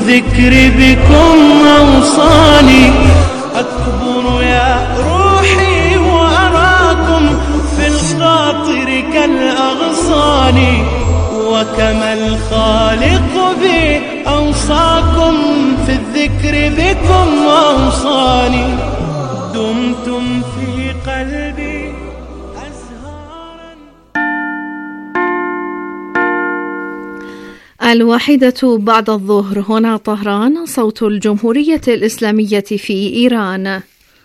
الذكر بكم أوصاني. أكبر يا روحي وأراكم في الخاطر كالأغصان، وكما الخالق بي أوصاكم في الذكر بكم أوصاني. دمتم في قلبي أزهارا. 1:00 هنا طهران، صوت الجمهورية الإسلامية في إيران.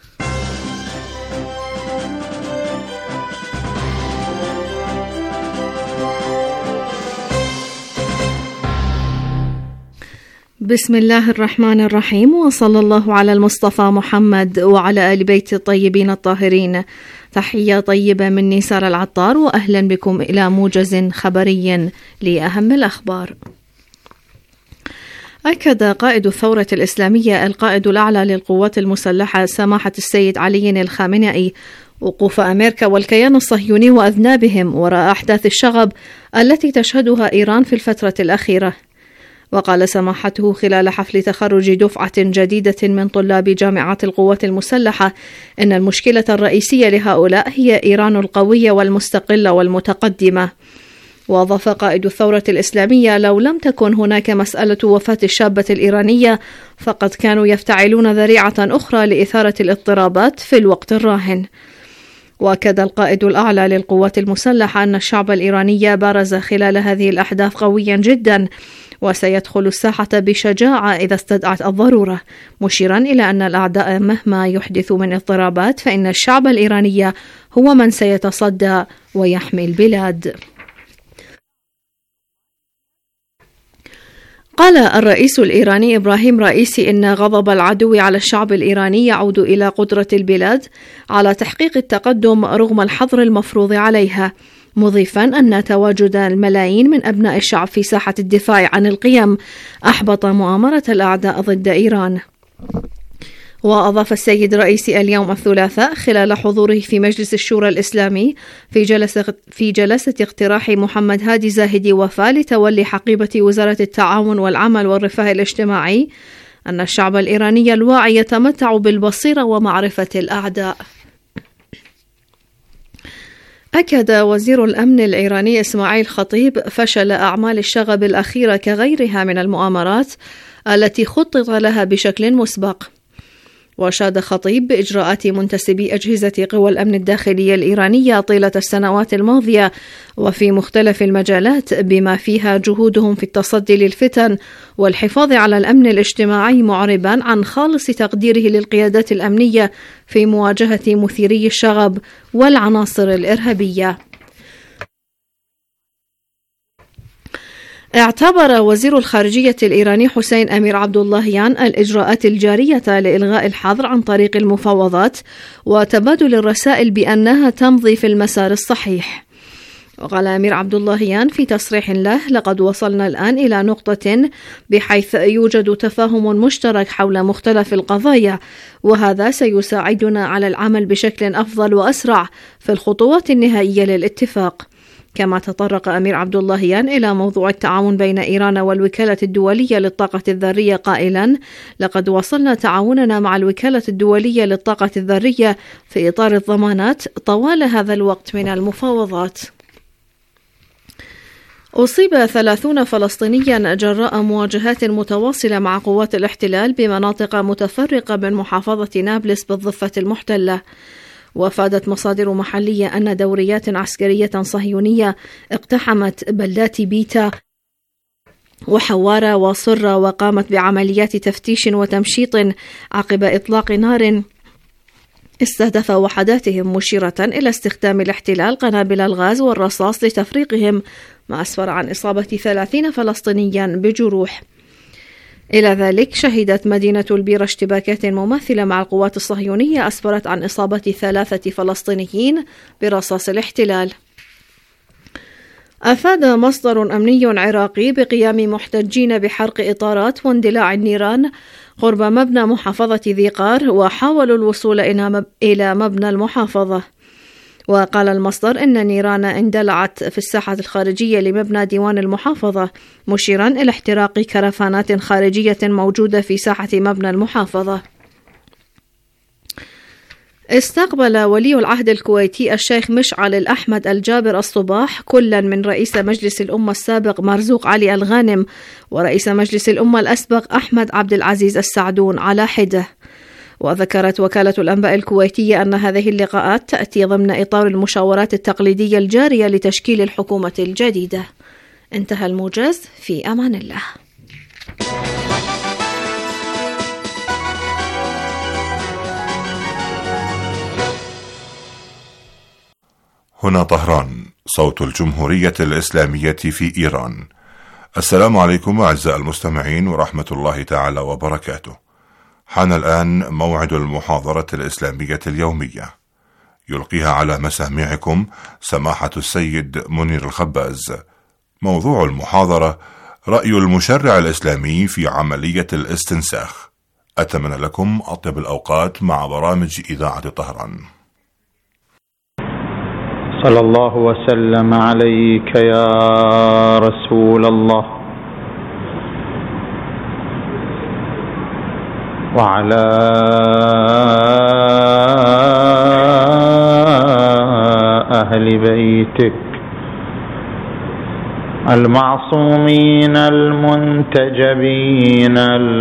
بسم الله الرحمن الرحيم، وصلى الله على المصطفى محمد وعلى آل بيت الطيبين الطاهرين. تحية طيبة مني سارة العطار، وأهلا بكم إلى موجز خبري لأهم الأخبار. أكد قائد الثورة الإسلامية القائد الأعلى للقوات المسلحة سماحة السيد علي الخامنئي وقوف أمريكا والكيان الصهيوني وأذنابهم وراء أحداث الشغب التي تشهدها إيران في الفترة الأخيرة. وقال سماحته خلال حفل تخرج دفعة جديدة من طلاب جامعات القوات المسلحة إن المشكلة الرئيسية لهؤلاء هي إيران القوية والمستقلة والمتقدمة. وأضاف قائد الثورة الإسلامية: لو لم تكن هناك مسألة وفاة الشابة الإيرانية فقد كانوا يفتعلون ذريعة أخرى لإثارة الاضطرابات في الوقت الراهن. وأكد القائد الأعلى للقوات المسلحة أن الشعب الإيراني بارز خلال هذه الأحداث قويا جدا، وسيدخل الساحة بشجاعة إذا استدعت الضرورة، مشيرا إلى أن الأعداء مهما يحدث من اضطرابات فإن الشعب الإيراني هو من سيتصدى ويحمي البلاد. قال الرئيس الإيراني إبراهيم رئيسي إن غضب العدو على الشعب الإيراني يعود إلى قدرة البلاد على تحقيق التقدم رغم الحظر المفروض عليها، مضيفا أن تواجد الملايين من أبناء الشعب في ساحة الدفاع عن القيم أحبط مؤامرة الأعداء ضد إيران. وأضاف السيد رئيسي اليوم الثلاثاء خلال حضوره في مجلس الشورى الإسلامي في جلسة اقتراح محمد هادي زاهدي وفاة لتولي حقيبة وزارة التعاون والعمل والرفاه الاجتماعي أن الشعب الإيراني الواعي يتمتع بالبصيرة ومعرفة الأعداء. أكد وزير الأمن الإيراني إسماعيل خطيب فشل أعمال الشغب الأخيرة كغيرها من المؤامرات التي خطط لها بشكل مسبق. وشاد خطيب بإجراءات منتسبي أجهزة قوى الأمن الداخلية الإيرانية طيلة السنوات الماضية وفي مختلف المجالات بما فيها جهودهم في التصدي للفتن والحفاظ على الأمن الاجتماعي، معربا عن خالص تقديره للقيادات الأمنية في مواجهة مثيري الشغب والعناصر الإرهابية. اعتبر وزير الخارجية الإيراني حسين أمير عبداللهيان الإجراءات الجارية لإلغاء الحظر عن طريق المفاوضات وتبادل الرسائل بأنها تمضي في المسار الصحيح. وقال أمير عبداللهيان في تصريح له: لقد وصلنا الآن إلى نقطة بحيث يوجد تفاهم مشترك حول مختلف القضايا، وهذا سيساعدنا على العمل بشكل أفضل وأسرع في الخطوات النهائية للاتفاق. كما تطرق أمير عبداللهيان إلى موضوع التعاون بين إيران والوكالة الدولية للطاقة الذرية قائلا: لقد وصلنا تعاوننا مع الوكالة الدولية للطاقة الذرية في إطار الضمانات طوال هذا الوقت من المفاوضات. أصيب 30 فلسطينيا جراء مواجهات متواصلة مع قوات الاحتلال بمناطق متفرقة من محافظة نابلس بالضفة المحتلة. وافادت مصادر محلية أن دوريات عسكرية صهيونية اقتحمت بلدات بيتا وحوارة وصرة وقامت بعمليات تفتيش وتمشيط عقب إطلاق نار استهدف وحداتهم، مشيرة إلى استخدام الاحتلال قنابل الغاز والرصاص لتفريقهم، ما أسفر عن إصابة 30 فلسطينيا بجروح. إلى ذلك شهدت مدينة البيرة اشتباكات مماثلة مع القوات الصهيونية أسفرت عن إصابة 3 فلسطينيين برصاص الاحتلال. أفاد مصدر أمني عراقي بقيام محتجين بحرق إطارات واندلاع النيران قرب مبنى محافظة ذي قار، وحاولوا الوصول إلى مبنى المحافظة. وقال المصدر إن نيران اندلعت في الساحة الخارجية لمبنى ديوان المحافظة، مشيرا إلى احتراق كرفانات خارجية موجودة في ساحة مبنى المحافظة. استقبل ولي العهد الكويتي الشيخ مشعل الأحمد الجابر الصباح كلا من رئيس مجلس الأمة السابق مرزوق علي الغانم ورئيس مجلس الأمة الأسبق أحمد عبد العزيز السعدون على حدة. وذكرت وكالة الأنباء الكويتية أن هذه اللقاءات تأتي ضمن إطار المشاورات التقليدية الجارية لتشكيل الحكومة الجديدة. انتهى الموجز، في أمان الله. هنا طهران، صوت الجمهورية الإسلامية في إيران. السلام عليكم أعزائي المستمعين ورحمة الله تعالى وبركاته. حان الآن موعد المحاضرة الإسلامية اليومية، يلقيها على مسامعكم سماحة السيد منير الخباز. موضوع المحاضرة: رأي المشرع الإسلامي في عملية الاستنساخ. أتمنى لكم أطيب الأوقات مع برامج إذاعة طهران. صلى الله وسلم عليك يا رسول الله وعلى أهل بيتك المعصومين المنتجبين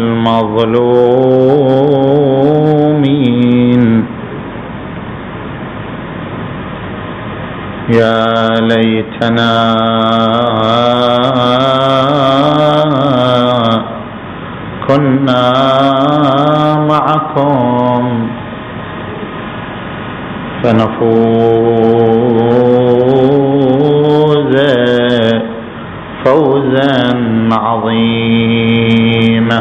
المظلومين. يا ليتنا كنا معكم فنفوز فوزا عظيما.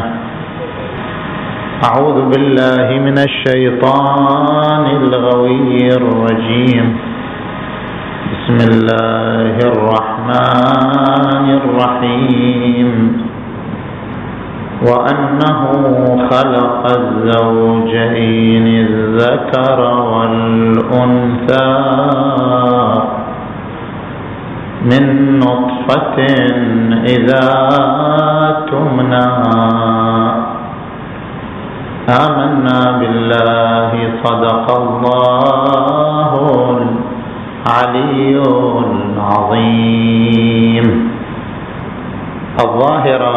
أعوذ بالله من الشيطان الغوي الرجيم. بسم الله الرحمن الرحيم. وأنه خلق الزوجين الذكر والأنثى من نطفة إذا تمنى. آمنا بالله صدق الله العلي العظيم. الظاهرة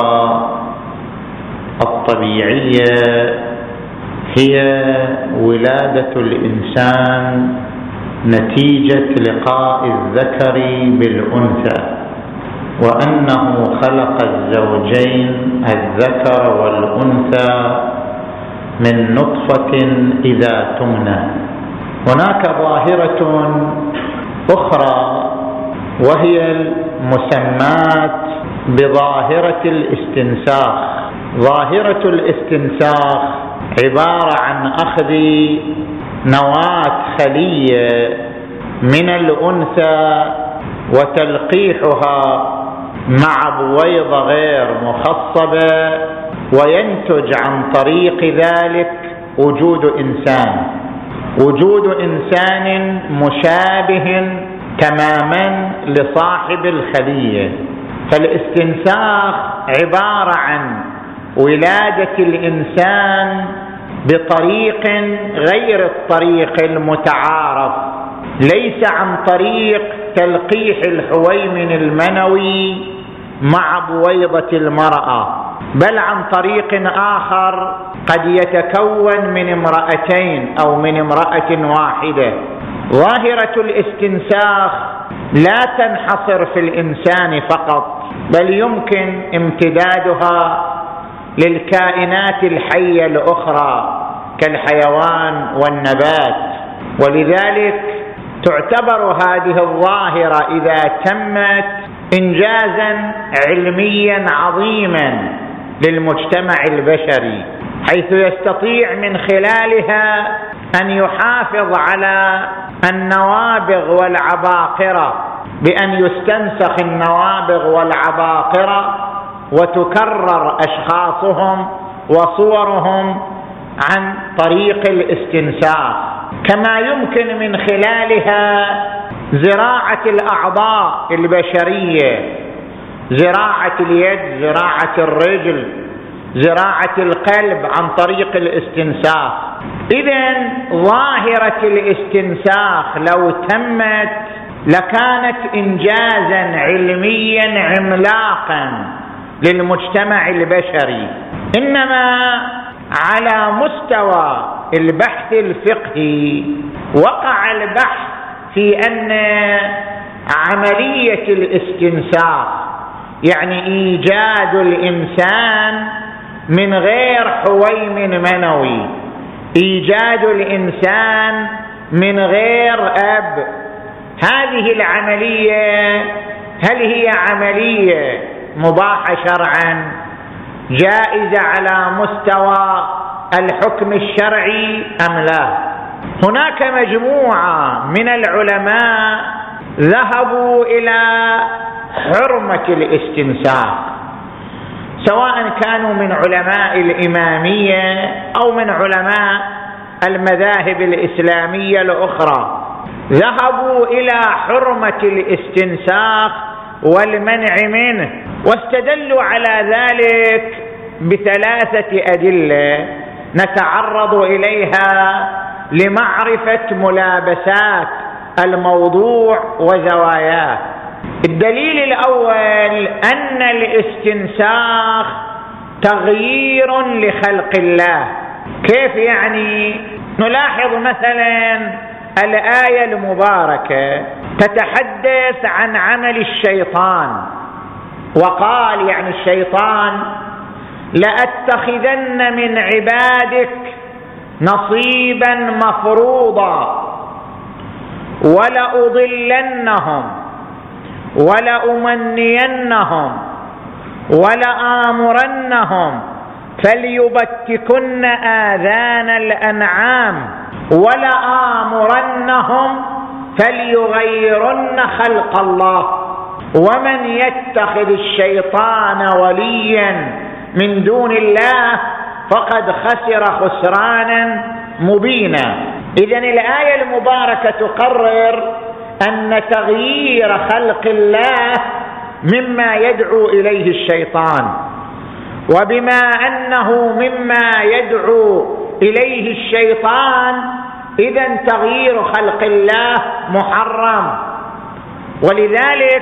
الطبيعية هي ولادة الإنسان نتيجة لقاء الذكر بالأنثى، وأنه خلق الزوجين الذكر والأنثى من نطفة إذا تمنى. هناك ظاهرة أخرى وهي المسمات بظاهرة الاستنساخ. ظاهرة الاستنساخ عبارة عن أخذ نواة خلية من الأنثى وتلقيحها مع بويضة غير مخصبة، وينتج عن طريق ذلك وجود إنسان مشابه تماما لصاحب الخلية. فالاستنساخ عبارة عن ولادة الإنسان بطريق غير الطريق المتعارف، ليس عن طريق تلقيح الحويمن المنوي مع بويضة المرأة، بل عن طريق آخر قد يتكون من امرأتين أو من امرأة واحدة. ظاهرة الاستنساخ لا تنحصر في الإنسان فقط، بل يمكن امتدادها للكائنات الحية الأخرى كالحيوان والنبات. ولذلك تعتبر هذه الظاهرة إذا تمت إنجازا علميا عظيما للمجتمع البشري، حيث يستطيع من خلالها أن يحافظ على النوابغ والعباقرة بأن يستنسخ النوابغ والعباقرة وتكرر أشخاصهم وصورهم عن طريق الاستنساخ. كما يمكن من خلالها زراعة الأعضاء البشرية، زراعة اليد، زراعة الرجل، زراعة القلب عن طريق الاستنساخ. إذن ظاهرة الاستنساخ لو تمت لكانت إنجازا علميا عملاقا للمجتمع البشري. إنما على مستوى البحث الفقهي وقع البحث في أن عملية الاستنساخ يعني إيجاد الإنسان من غير حويم منوي، إيجاد الإنسان من غير أب، هذه العملية هل هي عملية مباحة شرعا جائزة على مستوى الحكم الشرعي أم لا؟ هناك مجموعة من العلماء ذهبوا إلى حرمة الاستنساخ، سواء كانوا من علماء الإمامية أو من علماء المذاهب الإسلامية الأخرى، ذهبوا إلى حرمة الاستنساخ والمنع منه، واستدلوا على ذلك بثلاثة أدلة نتعرض إليها لمعرفة ملابسات الموضوع وزواياه. الدليل الأول أن الاستنساخ تغيير لخلق الله. كيف يعني؟ نلاحظ مثلا الآية المباركة تتحدث عن عمل الشيطان، وقال يعني الشيطان لأتخذن من عبادك نصيبا مفروضا ولأضلنهم ولأمنينهم ولآمرنهم فليبتكن آذان الأنعام ولآمرنهم فليغيرن خلق الله ومن يتخذ الشيطان وليا من دون الله فقد خسر خسرانا مبينا. إذن الآية المباركة تقرر أن تغيير خلق الله مما يدعو إليه الشيطان، وبما أنه مما يدعو إليه الشيطان إذن تغيير خلق الله محرم. ولذلك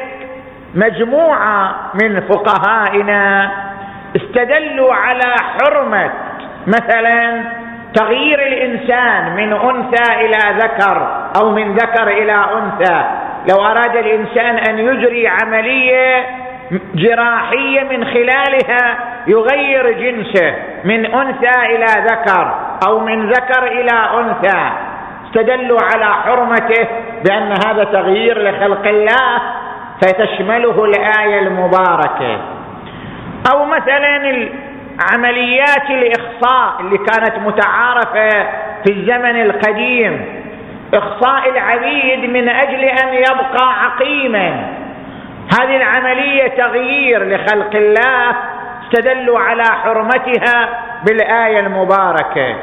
مجموعة من فقهائنا استدلوا على حرمة مثلا تغيير الإنسان من أنثى إلى ذكر أو من ذكر إلى أنثى. لو أراد الإنسان أن يجري عملية جراحية من خلالها يغير جنسه من أنثى إلى ذكر أو من ذكر إلى أنثى، استدلوا على حرمته بأن هذا تغيير لخلق الله فتشمله الآية المباركة. أو مثلا عمليات الإخصاء اللي كانت متعارفة في الزمن القديم، إخصاء العبيد من أجل أن يبقى عقيما، هذه العملية تغيير لخلق الله، استدلوا على حرمتها بالآية المباركة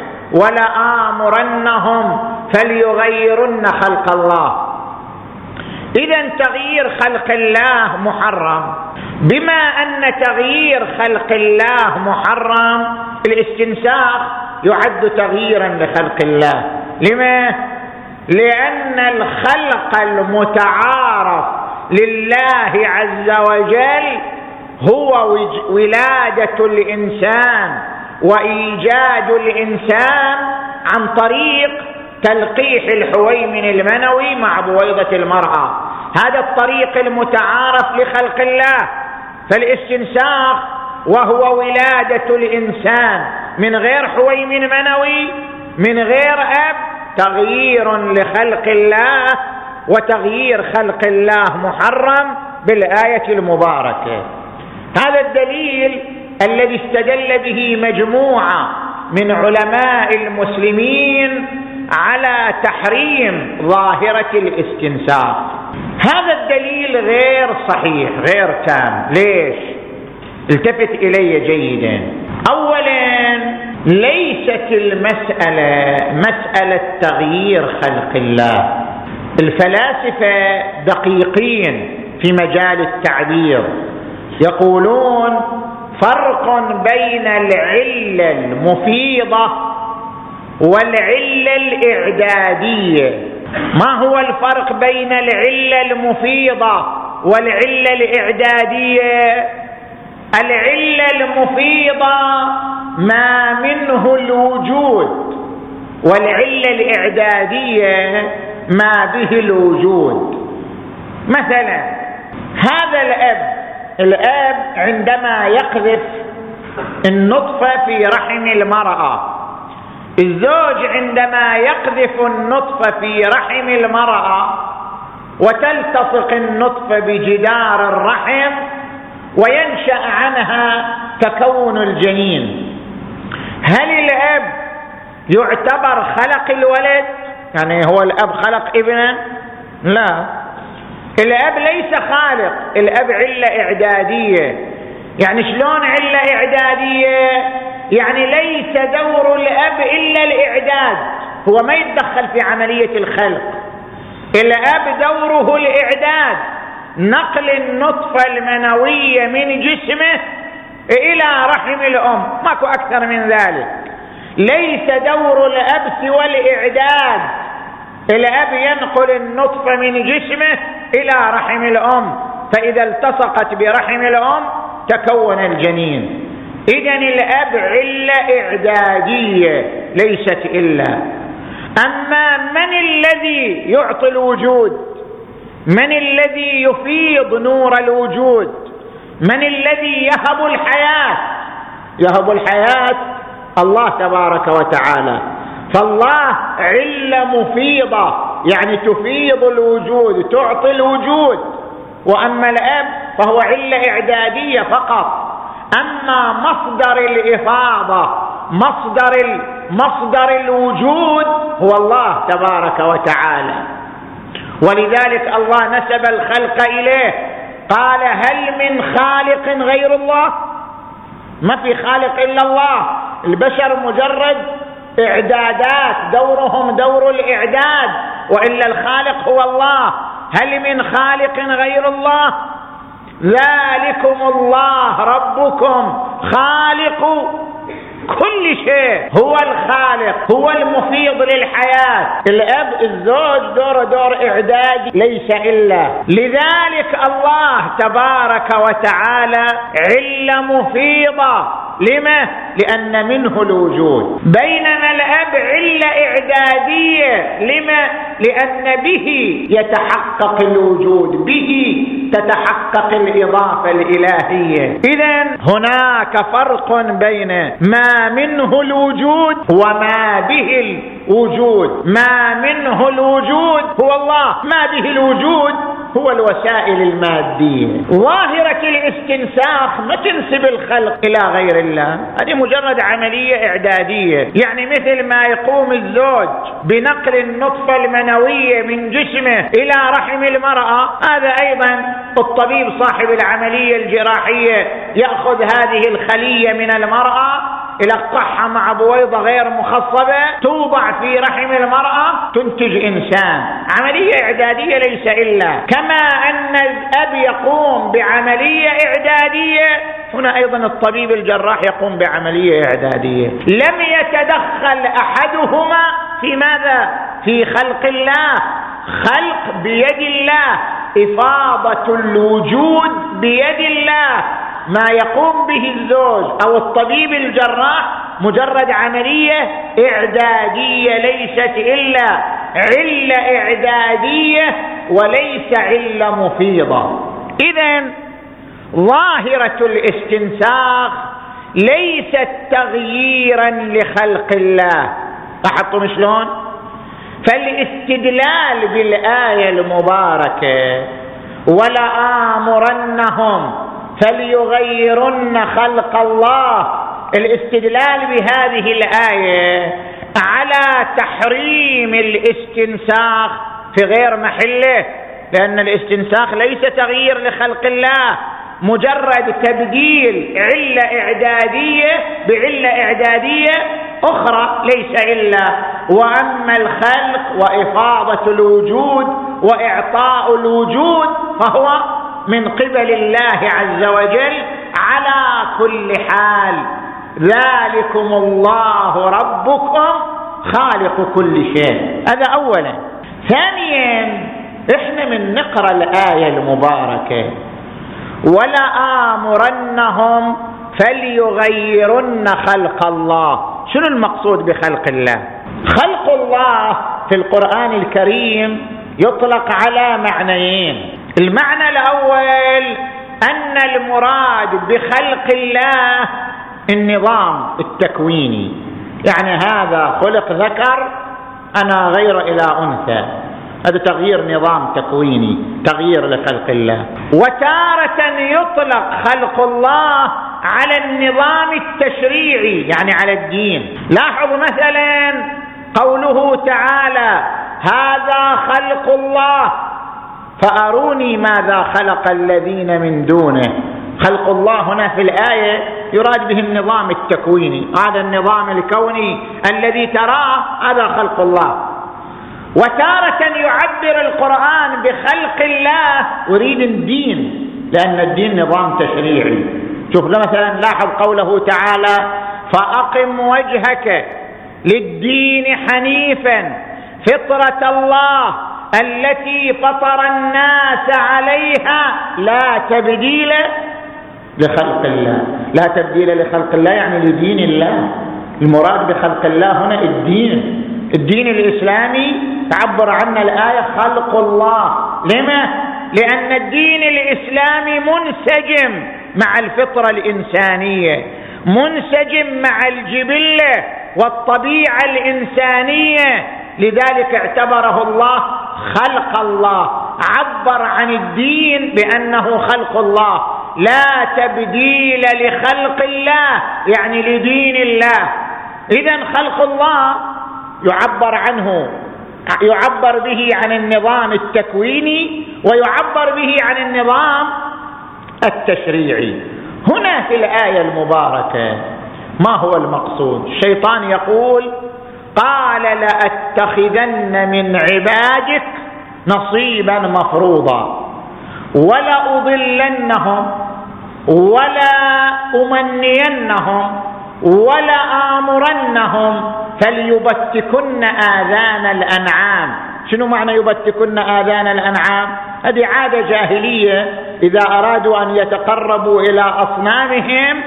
ولآمرنهم فليغيرن خلق الله. إذن تغيير خلق الله محرم. بما أن تغيير خلق الله محرم، الاستنساخ يعد تغييرا لخلق الله. لما؟ لأن الخلق المتعارف لله عز وجل هو ولادة الإنسان وإيجاد الإنسان عن طريق تلقيح الحويمن المنوي مع بويضة المرأة، هذا الطريق المتعارف لخلق الله. فالاستنساخ وهو ولادة الإنسان من غير حويمن منوي من غير أب تغيير لخلق الله، وتغيير خلق الله محرم بالآية المباركة. هذا الدليل الذي استدل به مجموعة من علماء المسلمين على تحريم ظاهرة الاستنساخ. هذا الدليل غير صحيح غير تام. ليش؟ التفت إلي جيدا. أولا ليس ليست المسألة مسألة تغيير خلق الله. الفلاسفة دقيقين في مجال التعبير، يقولون فرق بين العلة المفيضة والعلة الإعدادية. ما هو الفرق بين العلة المفيضة والعلة الإعدادية؟ العلة المفيضة ما منه الوجود، والعلة الإعدادية ما به الوجود. مثلا هذا الأب عندما يقذف النطفة في رحم المرأة، الزوج عندما يقذف النطفة في رحم المرأة وتلتصق النطفة بجدار الرحم وينشأ عنها تكون الجنين، هل الأب يعتبر خلق الولد؟ يعني هو الأب خلق ابنا؟ لا، الأب ليس خالق، الأب علة إعدادية. يعني شلون علة إعدادية؟ يعني ليس دور الأب إلا الإعداد، هو ما يتدخل في عملية الخلق. الأب دوره الإعداد، نقل النطفة المنوية من جسمه إلى رحم الأم، ماكو أكثر من ذلك. ليس دور الأب سوى الإعداد، الأب ينقل النطفة من جسمه إلى رحم الأم، فإذا التصقت برحم الأم تكون الجنين. إذن الأب علة إعدادية ليست إلا. أما من الذي يعطي الوجود؟ من الذي يفيض نور الوجود؟ من الذي يهب الحياة؟ يهب الحياة الله تبارك وتعالى. فالله علة مفيضة، يعني تفيض الوجود، تعطي الوجود. وأما الأب فهو علة إعدادية فقط. أما مصدر الإفاضة، مصدر الوجود هو الله تبارك وتعالى. ولذلك الله نسب الخلق إليه، قال هل من خالق غير الله؟ ما في خالق إلا الله، البشر مجرد إعدادات، دورهم دور الإعداد، وإلا الخالق هو الله. هل من خالق غير الله؟ ذلكم الله ربكم خالق كل شيء، هو الخالق، هو المفيض للحياة. الأب الزوج دور إعداد ليس إلا. لذلك الله تبارك وتعالى علة مفيضة. لما؟ لأن منه الوجود. بينما الأب علة إعدادية. لما؟ لأن به يتحقق الوجود، به تتحقق الإضافة الإلهية. إذن هناك فرق بين ما منه الوجود وما به الوجود. ما منه الوجود هو الله، ما به الوجود هو الوسائل المادية. ظاهرة الاستنساخ ما تنسب الخلق إلى غير الله، هذه مجرد عملية إعدادية. يعني مثل ما يقوم الزوج بنقل النطفة المنوية من جسمه إلى رحم المرأة، هذا أيضا الطبيب صاحب العملية الجراحية يأخذ هذه الخلية من المرأة، يلقحها مع بويضة غير مخصبة، توضع في رحم المرأة، تنتج إنسان. عملية إعدادية ليس إلا. كما أن الأب يقوم بعملية إعدادية، هنا أيضا الطبيب الجراح يقوم بعملية إعدادية. لم يتدخل أحدهما في ماذا؟ في خلق الله. خلق بيد الله، إفاضة الوجود بيد الله. ما يقوم به الزوج أو الطبيب الجراح مجرد عملية إعدادية ليست إلا علة إعدادية وليس علة مفيضة. إذن ظاهرة الاستنساخ ليست تغييرا لخلق الله. لاحظتم شلون؟ فالاستدلال بالآية المباركة ولآمرنهم فليغيرن خلق الله، الاستدلال بهذه الآية على تحريم الاستنساخ في غير محله، لأن الاستنساخ ليس تغيير لخلق الله، مجرد تبديل علة إعدادية بعلة إعدادية أخرى ليس إلا. وأما الخلق وإفاضة الوجود وإعطاء الوجود فهو من قبل الله عز وجل على كل حال. ذلكم الله ربكم خالق كل شيء. هذا أولا. ثانيا إحنا من نقرأ الآية المباركة ولآمرنهم فليغيرن خلق الله. شنو المقصود بخلق الله؟ خلق الله في القرآن الكريم يطلق على معنيين. المعنى الأول أن المراد بخلق الله النظام التكويني، يعني هذا خلق ذكر أنا غير إلى أنثى، هذا تغيير نظام تكويني، تغيير لخلق الله. وتارة يطلق خلق الله على النظام التشريعي، يعني على الدين. لاحظ مثلا قوله تعالى هذا خلق الله فأروني ماذا خلق الذين من دونه. خلق الله هنا في الآية يراد به النظام التكويني، هذا النظام الكوني الذي تراه هذا خلق الله. وتارة يعبر القرآن بخلق الله يريد الدين، لأن الدين نظام تشريعي. شوف مثلا لاحظ قوله تعالى فأقم وجهك للدين حنيفا فطرة الله التي فطر الناس عليها لا تبديل لخلق الله. لا تبديل لخلق الله يعني لدين الله. المراد بخلق الله هنا الدين الإسلامي تعبر عنه الآية خلق الله. لما؟ لأن الدين الإسلامي منسجم مع الفطرة الإنسانية، منسجم مع الجبلة والطبيعة الإنسانية، لذلك اعتبره الله خلق الله، عبر عن الدين بأنه خلق الله. لا تبديل لخلق الله يعني لدين الله. إذن خلق الله يعبر به عن النظام التكويني ويعبر به عن النظام التشريعي. هنا في الآية المباركة ما هو المقصود؟ الشيطان يقول قال لأتخذن من عبادك نصيبا مفروضا ولأضلنهم ولأمنينهم ولآمرنهم فليبتكن آذان الأنعام. شنو معنى يبتكن آذان الأنعام؟ هذه عادة جاهلية، إذا أرادوا أن يتقربوا إلى أصنامهم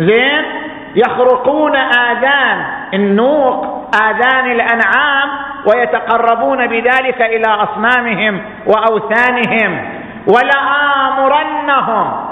يخرقون آذان النوق، آذان الأنعام، ويتقربون بذلك إلى أصنامهم وأوثانهم. ولآمرنهم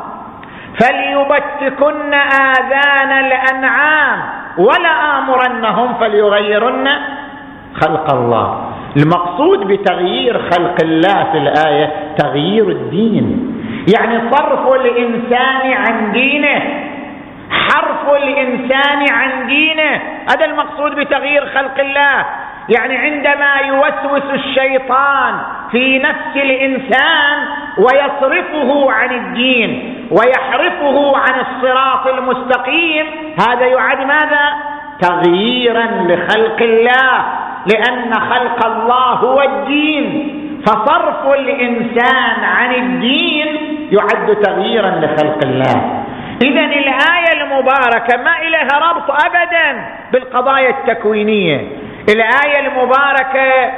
فليبتكن آذان الأنعام ولآمرنهم فليغيرن خلق الله. المقصود بتغيير خلق الله في الآية تغيير الدين، يعني صرف الإنسان عن دينه، حرف الإنسان عن دينه. هذا المقصود بتغيير خلق الله. يعني عندما يوسوس الشيطان في نفس الإنسان ويصرفه عن الدين ويحرفه عن الصراط المستقيم، هذا يعد ماذا؟ تغييرا لخلق الله، لأن خلق الله هو الدين، فصرف الإنسان عن الدين يعد تغييرا لخلق الله. إذن الآية المباركة ما إليها ربط أبدا بالقضايا التكوينية. الآية المباركة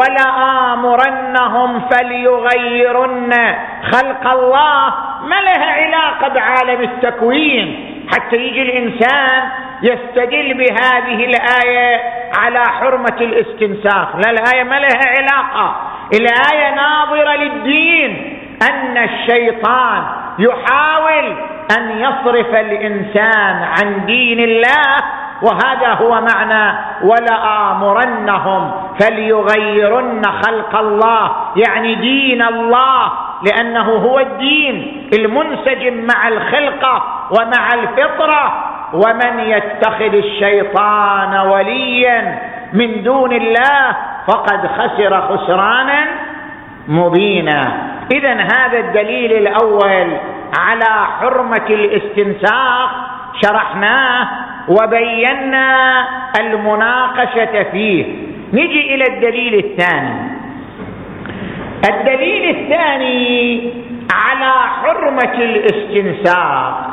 ولآمرنهم فليغيرن خلق الله ما لها علاقة بعالم التكوين حتى يجي الإنسان يستدل بهذه الآية على حرمة الاستنساخ. لا، الآية ما لها علاقة. الآية ناظرة للدين، أن الشيطان يحاول أن يصرف الإنسان عن دين الله، وهذا هو معنى ولآمرنهم فليغيرن خلق الله، يعني دين الله، لأنه هو الدين المنسجم مع الخلقة ومع الفطرة. ومن يتخذ الشيطان وليا من دون الله فقد خسر خسرانا مبينا. إذن هذا الدليل الأول على حرمة الاستنساخ شرحناه وبينا المناقشة فيه. نجي إلى الدليل الثاني. الدليل الثاني على حرمة الاستنساخ.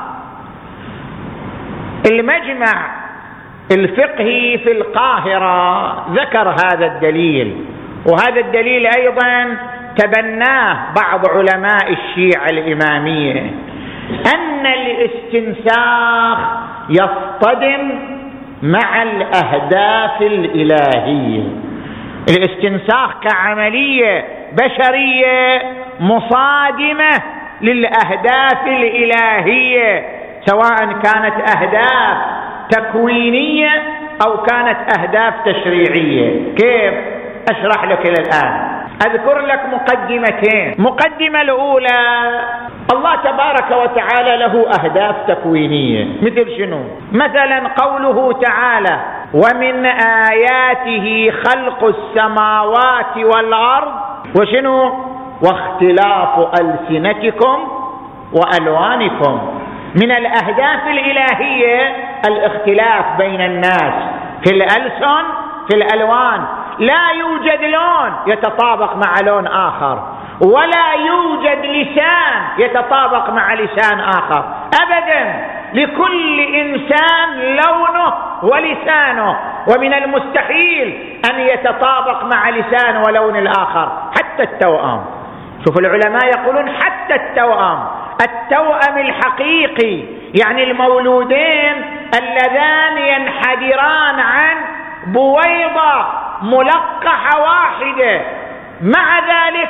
المجمع الفقهي في القاهرة ذكر هذا الدليل، وهذا الدليل أيضا تبناه بعض علماء الشيعة الإمامية، أن الاستنساخ يصطدم مع الأهداف الإلهية. الاستنساخ كعملية بشرية مصادمة للأهداف الإلهية، سواء كانت أهداف تكوينية أو كانت أهداف تشريعية. كيف؟ أشرح لك الآن. أذكر لك مقدمتين. مقدمة الأولى، الله تبارك وتعالى له أهداف تكوينية، مثل شنو؟ مثلا قوله تعالى: ومن آياته خلق السماوات والأرض وشنو؟ واختلاف ألسنتكم وألوانكم. من الأهداف الإلهية الاختلاف بين الناس في الألسن، في الألوان. لا يوجد لون يتطابق مع لون آخر، ولا يوجد لسان يتطابق مع لسان آخر أبدا. لكل إنسان لونه ولسانه، ومن المستحيل أن يتطابق مع لسان ولون الآخر، حتى التوأم. شوف العلماء يقولون حتى التوأم، التوأم الحقيقي، يعني المولودين اللذان ينحدران عن بويضة ملقحة واحدة، مع ذلك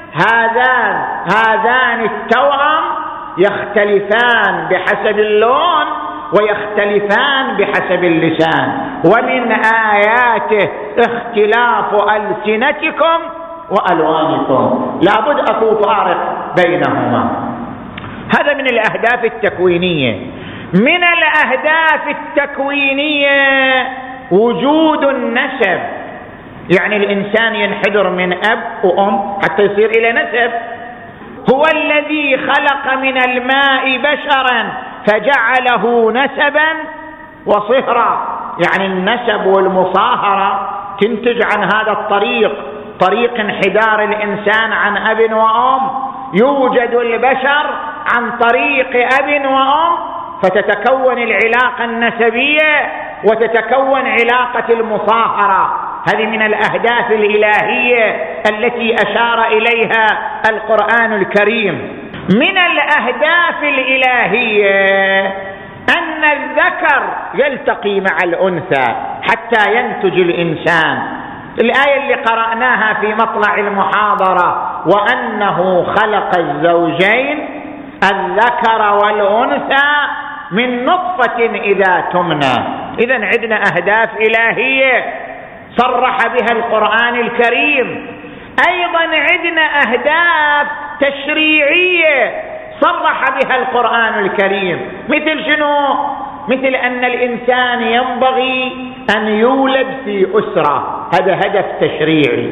هذان التوأم يختلفان بحسب اللون ويختلفان بحسب اللسان. ومن آياته اختلاف ألسنتكم وألوانكم، لابد أكو فارق بينهما. هذا من الأهداف التكوينية. من الأهداف التكوينية وجود النسب، يعني الإنسان ينحدر من أب وأم حتى يصير إلى نسب. هو الذي خلق من الماء بشرا فجعله نسبا وصهرا، يعني النسب والمصاهرة تنتج عن هذا الطريق، طريق انحدار الإنسان عن أب وأم. يوجد البشر عن طريق أب وأم، فتتكون العلاقة النسبية وتتكون علاقة المصاهرة. هذه من الأهداف الإلهية التي أشار إليها القرآن الكريم. من الأهداف الإلهية أن الذكر يلتقي مع الأنثى حتى ينتج الإنسان. الآية اللي قرأناها في مطلع المحاضرة: وأنه خلق الزوجين الذكر والأنثى من نطفة إذا تمنى. إذن عندنا أهداف إلهية صرح بها القرآن الكريم. أيضا عندنا أهداف تشريعية صرح بها القرآن الكريم. مثل شنو؟ مثل أن الإنسان ينبغي أن يولد في أسرة، هذا هدف تشريعي.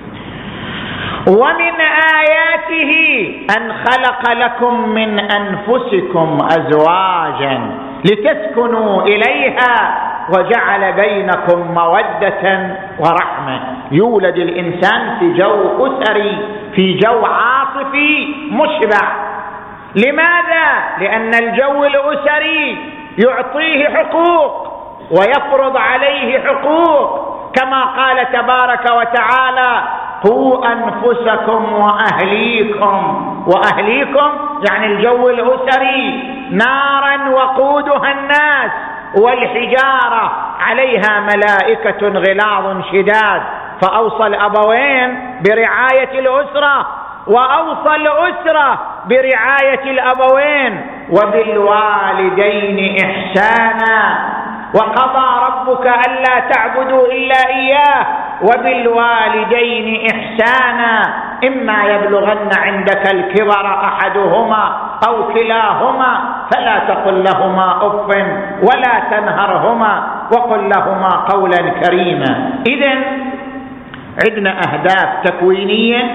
ومن آياته أن خلق لكم من أنفسكم أزواجا لتسكنوا إليها وجعل بينكم مودة ورحمة. يولد الإنسان في جو أسري، في جو عاطفي مشبع. لماذا؟ لأن الجو الأسري يعطيه حقوق ويفرض عليه حقوق، كما قال تبارك وتعالى: قوا أنفسكم وأهليكم. وأهليكم يعني الجو الأسري، نارا وقودها الناس والحجارة عليها ملائكة غلاظ شداد. فأوصى الأبوين برعاية الأسرة، وأوصى الأسرة برعاية الأبوين. وبالوالدين إحسانا، وقضى ربك ألا تعبدوا إلا إياه، وبالوالدين إحسانا، إما يبلغن عندك الكبر أحدهما أو كلاهما فلا تقل لهما أف ولا تنهرهما وقل لهما قولا كريما. إذن عندنا أهداف تكوينية،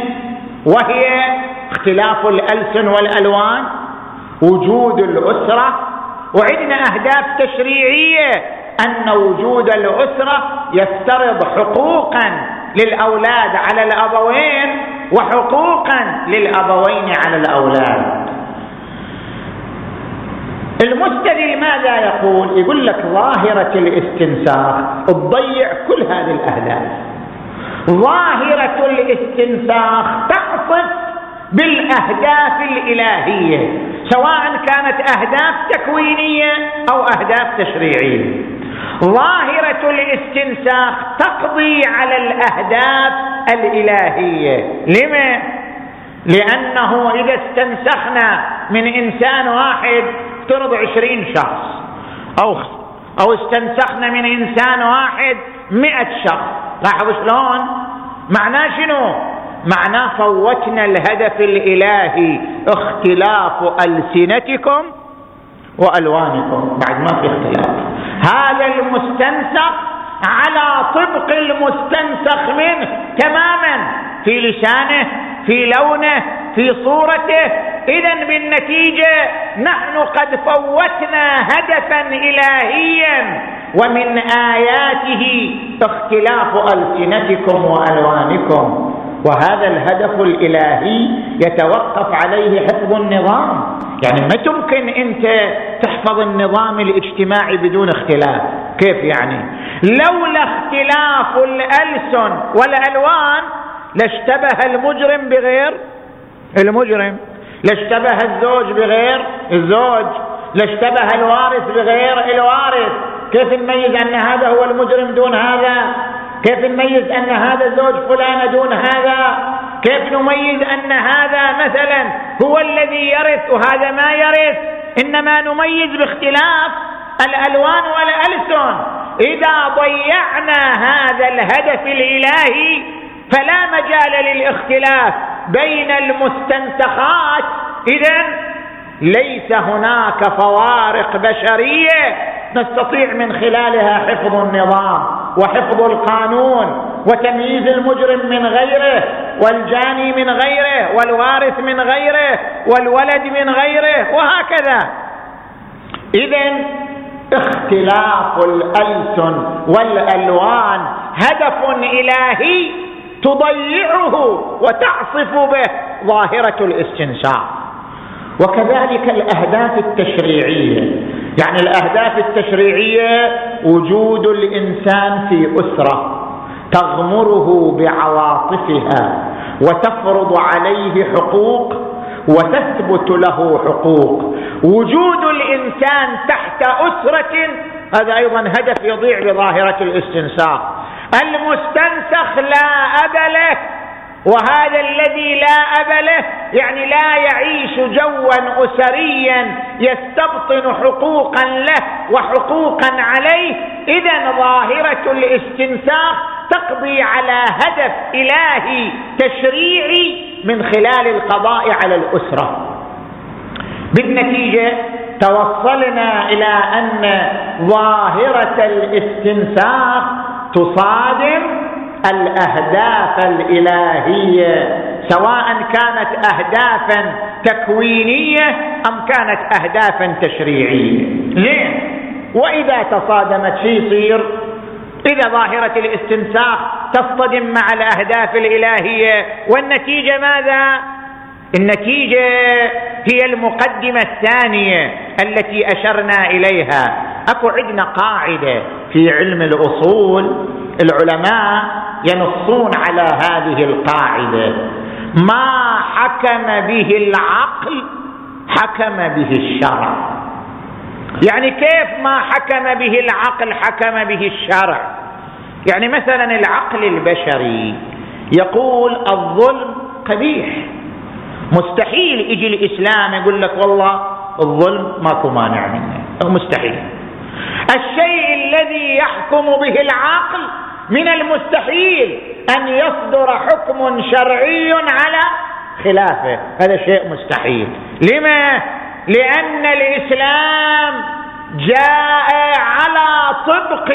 وهي اختلاف الألسن والألوان، وجود الأسرة، وعندنا أهداف تشريعية، أن وجود الأسرة يفترض حقوقا للأولاد على الأبوين وحقوقا للأبوين على الأولاد. المستدل ماذا يقول؟ يقول لك ظاهرة الاستنساخ تضيع كل هذه الأهداف. ظاهرة الاستنساخ تعطف بالأهداف الإلهية، سواء كانت أهداف تكوينية أو أهداف تشريعية. ظاهرة الاستنساخ تقضي على الأهداف الإلهية. لما؟ لأنه إذا استنسخنا من إنسان واحد افترض 20 شخص، أو استنسخنا من إنسان واحد 100 شخص، لاحظوا شلون؟ معناه شنو؟ معناه فوتنا الهدف الإلهي، اختلاف ألسنتكم وألوانكم، بعد ما في اختلاف. هذا المستنسخ على طبق المستنسخ منه تماما، في لسانه، في لونه، في صورته. إذن بالنتيجة نحن قد فوتنا هدفا إلهيا، ومن آياته اختلاف ألسنتكم وألوانكم. وهذا الهدف الإلهي يتوقف عليه حفظ النظام. يعني ما تمكن أنت تحفظ النظام الاجتماعي بدون اختلاف. كيف يعني؟ لولا اختلاف الألسن والألوان لاشتبه المجرم بغير المجرم، لاشتبه الزوج بغير الزوج، لاشتبه الوارث بغير الوارث. كيف نميز أن هذا هو المجرم دون هذا؟ كيف نميز أن هذا زوج فلان دون هذا؟ كيف نميز أن هذا مثلا هو الذي يرث وهذا ما يرث؟ إنما نميز باختلاف الألوان والألسن. إذا ضيعنا هذا الهدف الإلهي فلا مجال للاختلاف بين المستنسخات. إذن ليس هناك فوارق بشرية نستطيع من خلالها حفظ النظام وحفظ القانون وتمييز المجرم من غيره والجاني من غيره والوارث من غيره والولد من غيره وهكذا. إذن اختلاف الألسن والألوان هدف إلهي تضيعه وتعصف به ظاهرة الاستنساخ. وكذلك الأهداف التشريعية، يعني الأهداف التشريعية وجود الإنسان في أسرة تغمره بعواطفها وتفرض عليه حقوق وتثبت له حقوق. وجود الإنسان تحت أسرة هذا أيضا هدف يضيع بظاهرة الاستنساخ. المستنسخ لا أب له، وهذا الذي لا أب له يعني لا يعيش جوا أسريا يستبطن حقوقا له وحقوقا عليه. إذن ظاهرة الاستنساخ تقضي على هدف إلهي تشريعي من خلال القضاء على الأسرة. بالنتيجة توصلنا إلى أن ظاهرة الاستنساخ تصادم الأهداف الإلهية، سواء كانت أهدافا تكوينية أم كانت أهدافا تشريعية. ليه؟ وإذا تصادمت شيء يصير؟ إذا ظاهرة الاستنساخ تصطدم مع الأهداف الإلهية، والنتيجة ماذا؟ النتيجة هي المقدمة الثانية التي أشرنا إليها. أكو عندنا قاعدة في علم الأصول، العلماء ينصون على هذه القاعدة: ما حكم به العقل حكم به الشرع. يعني كيف ما حكم به العقل حكم به الشرع؟ يعني مثلا العقل البشري يقول الظلم قبيح، مستحيل يجي الإسلام يقول لك والله الظلم ماكو مانع منه، مستحيل. الشيء الذي يحكم به العقل من المستحيل أن يصدر حكم شرعي على خلافه، هذا شيء مستحيل. لما؟ لأن الإسلام جاء على طبق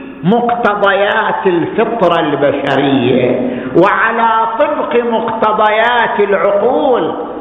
مقتضيات الفطرة البشرية وعلى طبق مقتضيات العقول.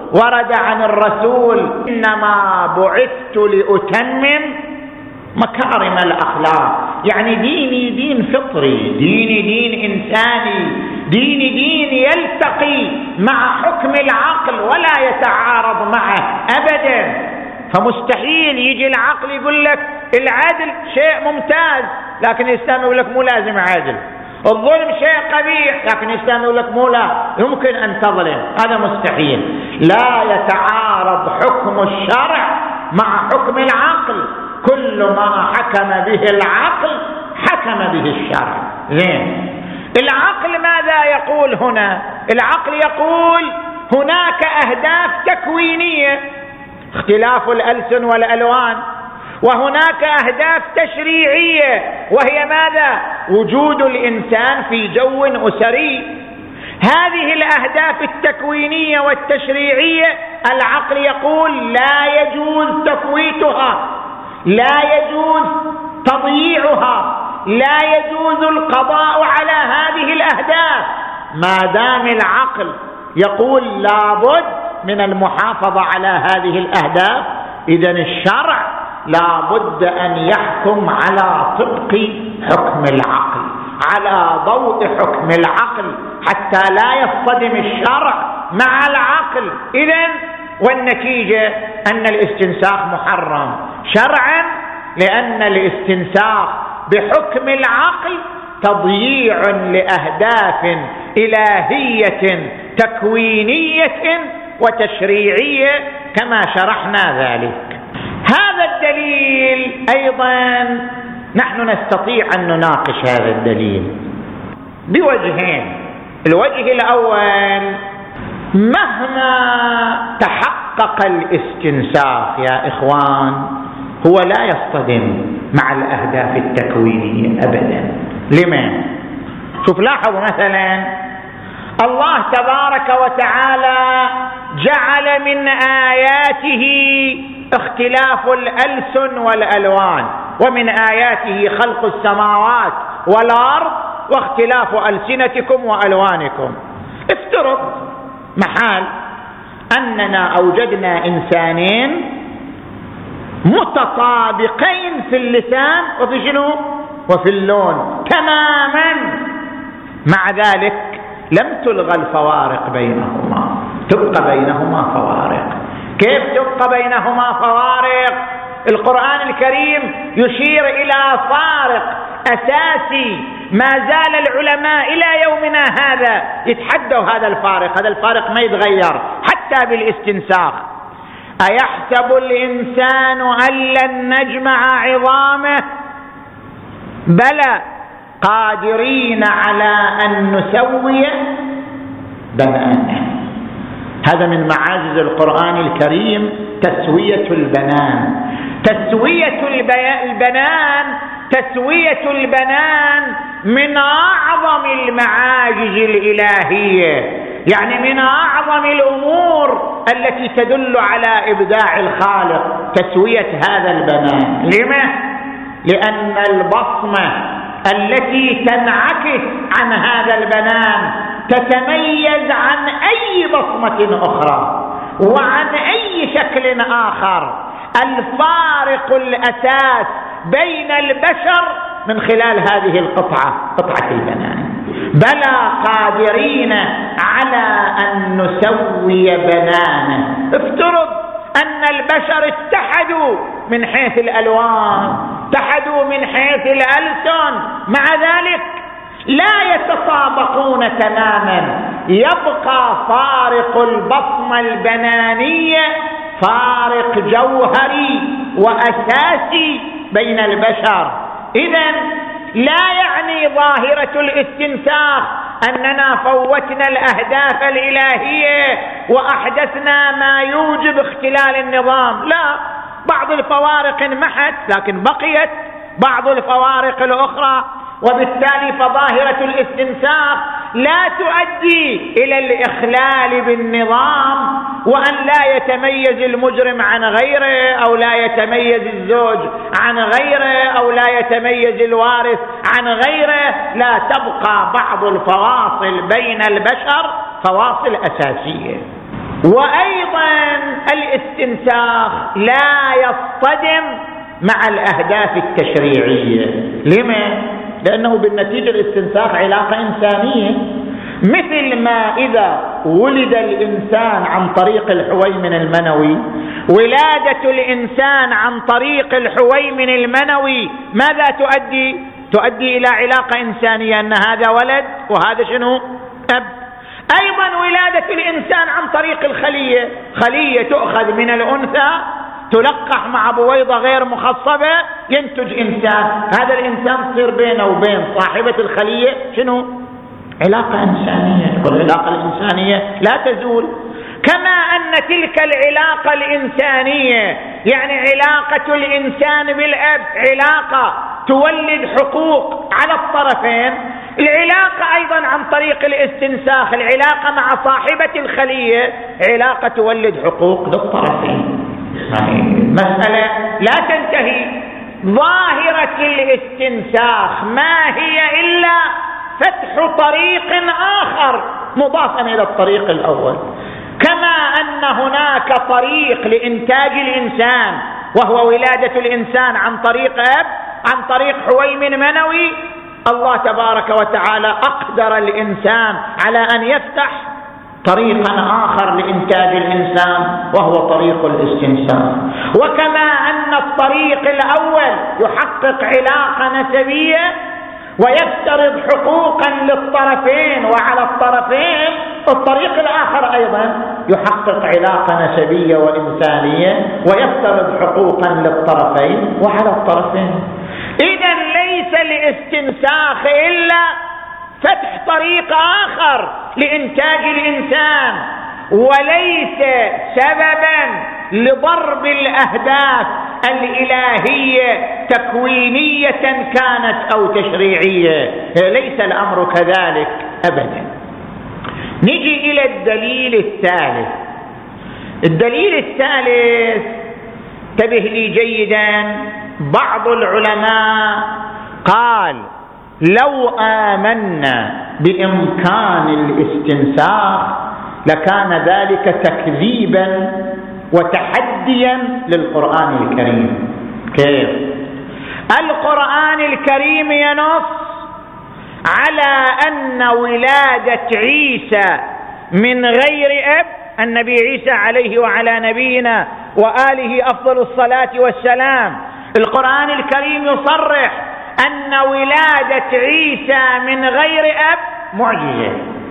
ورد عن الرسول: إنما بعثت لأتمم مكارم الأخلاق. يعني ديني دين فطري، ديني دين إنساني، ديني دين يلتقي مع حكم العقل ولا يتعارض معه أبدا. فمستحيل يجي العقل يقول لك العدل شيء ممتاز لكن الإسلام يقول لك مو لازم عادل، الظلم شيء قبيح لكن الإسلام يقول لك مو لا يمكن أن تظلم. هذا مستحيل. لا يتعارض حكم الشرع مع حكم العقل. كل ما حكم به العقل حكم به الشرع. زين، العقل ماذا يقول هنا؟ العقل يقول هناك أهداف تكوينية، اختلاف الألسن والألوان، وهناك أهداف تشريعية وهي ماذا؟ وجود الإنسان في جو أسري. هذه الأهداف التكوينية والتشريعية العقل يقول لا يجوز تفويتها، لا يجوز تضييعها، لا يجوز القضاء على هذه الأهداف. ما دام العقل يقول لابد من المحافظة على هذه الأهداف، إذن الشرع لابد أن يحكم على طبق حكم العقل، على ضوء حكم العقل، حتى لا يصطدم الشرع مع العقل. إذن والنتيجة أن الاستنساخ محرم شرعا، لأن الاستنساخ بحكم العقل تضييع لأهداف إلهية تكوينية وتشريعية كما شرحنا ذلك. هذا الدليل أيضا نحن نستطيع أن نناقش هذا الدليل بوجهين. الوجه الأول: مهما تحقق الاستنساخ يا إخوان هو لا يصطدم مع الأهداف التكوينية أبدا. لماذا؟ شوف، لاحظوا مثلا الله تبارك وتعالى جعل من آياته اختلاف الألسن والألوان، ومن آياته خلق السماوات والأرض واختلاف ألسنتكم وألوانكم. افترض محال أننا أوجدنا إنسانين متطابقين في اللسان وفي شنو؟ وفي اللون تماما، مع ذلك لم تلغى الفوارق بينهما، تبقى بينهما فوارق. كيف تبقى بينهما فوارق؟ القرآن الكريم يشير إلى فارق أساسي ما زال العلماء إلى يومنا هذا يتحدوا هذا الفارق. هذا الفارق ما يتغير حتى بالاستنساخ. أيحسب الإنسان أن لن نجمع عظامه؟ بلى قادرين على أن نسوي بنانه. هذا من معاجز القرآن الكريم تسوية البنان. تسوية البنان من أعظم المعاجز الإلهية، يعني من أعظم الأمور التي تدل على إبداع الخالق تسوية هذا البنان. لما؟ لأن البصمة التي تنعكس عن هذا البنان تتميز عن أي بصمة أخرى وعن أي شكل آخر. الفارق الأساس بين البشر من خلال هذه القطعة، قطعة البنان. بلى قادرين على أن نسوي بنانه. افترض أن البشر اتحدوا من حيث الألوان، اتحدوا من حيث الألسن، مع ذلك لا يتطابقون تماما، يبقى فارق البصمة البنانية فارق جوهري وأساسي بين البشر. إذن لا يعني ظاهرة الاستنساخ أننا فوتنا الأهداف الإلهية وأحدثنا ما يوجب اختلال النظام، لا، بعض الفوارق انمحت لكن بقيت بعض الفوارق الأخرى، وبالتالي فظاهرة الاستنساخ لا تؤدي إلى الإخلال بالنظام، وأن لا يتميز المجرم عن غيره، أو لا يتميز الزوج عن غيره، أو لا يتميز الوارث عن غيره. لا، تبقى بعض الفواصل بين البشر فواصل أساسية. وأيضا الاستنساخ لا يصطدم مع الأهداف التشريعية. لما؟ لأنه بالنتيجة الاستنساخ علاقة إنسانية، مثل ما إذا ولد الإنسان عن طريق الحويمن المنوي، ولادة الإنسان عن طريق الحويمن المنوي ماذا تؤدي؟ تؤدي إلى علاقة إنسانية، أن هذا ولد وهذا شنو؟ أب. أيضا ولادة الإنسان عن طريق الخلية، خلية تؤخذ من الأنثى تلقح مع بويضة غير مخصبة ينتج إنسان، هذا الإنسان تصير بينه وبين صاحبة الخلية شنو؟ علاقة إنسانية. والعلاقة الإنسانية لا تزول، كما أن تلك العلاقة الإنسانية يعني علاقة الإنسان بالأب علاقة تولد حقوق على الطرفين، العلاقة أيضا عن طريق الاستنساخ العلاقة مع صاحبة الخلية علاقة تولد حقوق للطرفين. مسألة لا تنتهي. ظاهرة الاستنساخ ما هي إلا فتح طريق آخر مضافا إلى الطريق الأول، كما أن هناك طريق لإنتاج الإنسان وهو ولادة الإنسان عن طريق أب، عن طريق حويمن منوي. الله تبارك وتعالى أقدر الإنسان على أن يفتح طريقا آخر لإنتاج الإنسان وهو طريق الاستنساخ. وكما أن الطريق الأول يحقق علاقة نسبية ويفترض حقوقا للطرفين وعلى الطرفين، الطريق الآخر أيضا يحقق علاقة نسبية وإنسانية ويفترض حقوقا للطرفين وعلى الطرفين. إذن ليس الاستنساخ إلا فتح طريق آخر لإنتاج الإنسان، وليس سببا لضرب الأهداف الإلهية تكوينية كانت أو تشريعية، ليس الأمر كذلك أبدا. نجي إلى الدليل الثالث. الدليل الثالث انتبه لي جيدا، بعض العلماء قال لو آمنا بإمكان الاستنساخ لكان ذلك تكذيبا وتحديا للقرآن الكريم. كيف؟ القرآن الكريم ينص على أن ولادة عيسى من غير أب، النبي عيسى عليه وعلى نبينا وآله أفضل الصلاة والسلام، القرآن الكريم يصرح أن ولادة عيسى من غير أب معجزة.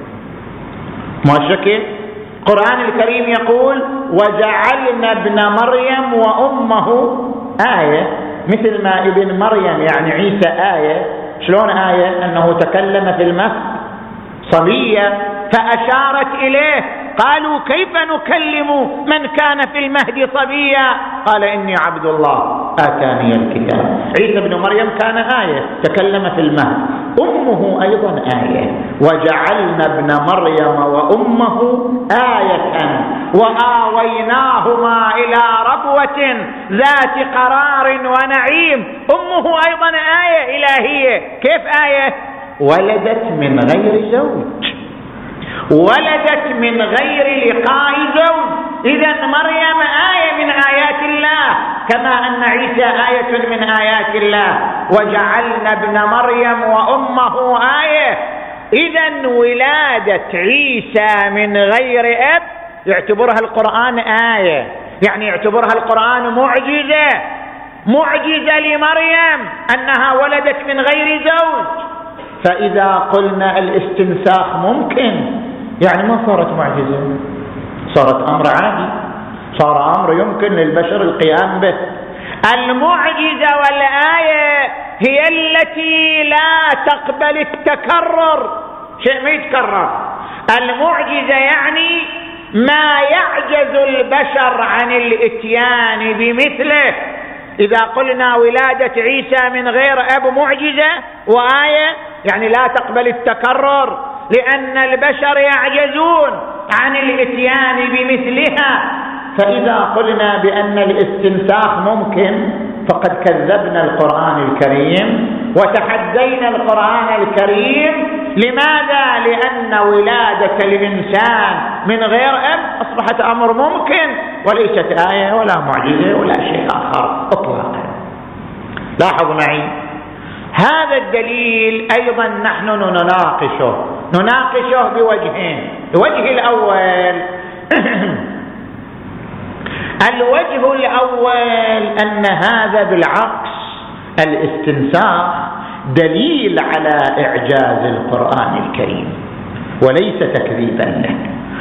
ما شكل؟ القرآن الكريم يقول وجعلنا ابن مريم وأمه آية، مثل ما ابن مريم يعني عيسى آية. شلون آية؟ أنه تكلم في المهد صبية فأشارت إليه، قالوا كيف نكلم من كان في المهد صبيا؟ قال إني عبد الله آتاني الكتاب. عيسى ابن مريم كان آية تكلم في المهد، أمه أيضا آية. وجعلنا ابن مريم وأمه آية وآويناهما إلى ربوة ذات قرار ونعيم. أمه أيضا آية إلهية. كيف آية؟ ولدت من غير زوج، ولدت من غير لقاء زوج. إذن مريم آية من آيات الله، كما أن عيسى آية من آيات الله. وجعلنا ابن مريم وأمه آية. إذن ولادة عيسى من غير أب يعتبرها القرآن آية، يعني يعتبرها القرآن معجزة، معجزة لمريم أنها ولدت من غير زوج. فإذا قلنا الاستنساخ ممكن، يعني ما صارت معجزة، صارت أمر عادي، صار أمر يمكن للبشر القيام به. المعجزة والآية هي التي لا تقبل التكرر، شيء ما يتكرر. المعجزة يعني ما يعجز البشر عن الاتيان بمثله. إذا قلنا ولادة عيسى من غير أب معجزة وآية يعني لا تقبل التكرر، لأن البشر يعجزون عن الاتيان بمثلها. فإذا قلنا بأن الاستنساخ ممكن فقد كذبنا القرآن الكريم وتحدينا القرآن الكريم. لماذا؟ لأن ولادة الإنسان من غير أب أصبحت أمر ممكن، وليست آية ولا معجزة ولا شيء آخر إطلاقا. لاحظ معي هذا الدليل أيضا نحن نناقشه بوجهين. الوجه الأول الوجه الأول أن هذا بالعكس الاستنساخ دليل على إعجاز القرآن الكريم وليس تكذيبا له.